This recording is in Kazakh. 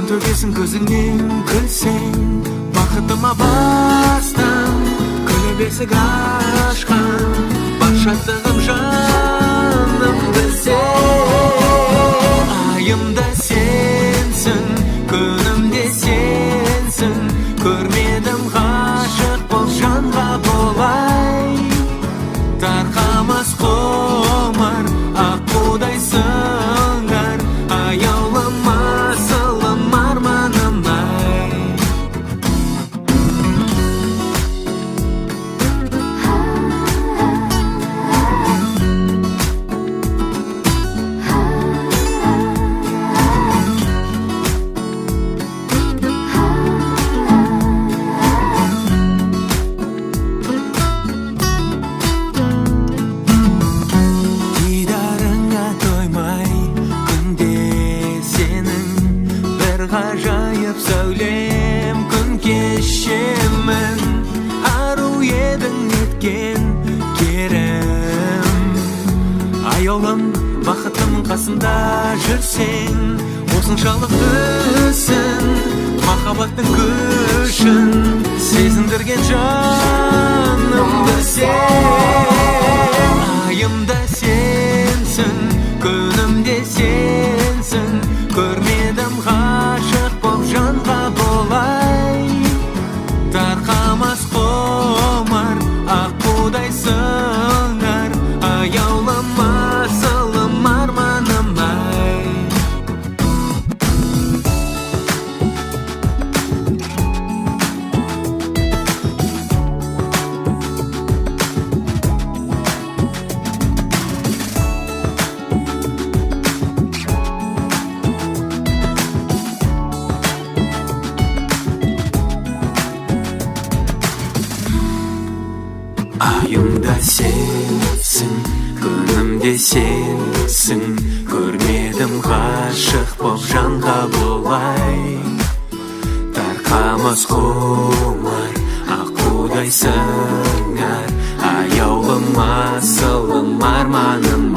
төгесің көзіңнен күлсең, бақытыма бастан күліп есік ашқан, бар шаттығым жанымды сен. Айымда сенсің, күнімде сенсің, көрмедім ғашық боп жанға болай. Тарқамас құмар аққудай сыңар, аяулама сылым арманым-ай. Ғажайып сәулем күн кешемін, ару едің неткен керім. Аяулым бақытым қасында жүрсең, осыншалық түсін, махаббаттың күшін сезіндірген жанымды сен. Айымда сенсің, күнімде сенсің, көрмедім ғашық боп жанға болай. Тарқамас құмар аққудай сыңар, аяулама сылым арманым-ай. Айымда сенсің, күнімде сенсің, көрмедім ғашық боп жанға болай. Тарқамас құмар аққудай сыңар, аяулама сылым арманым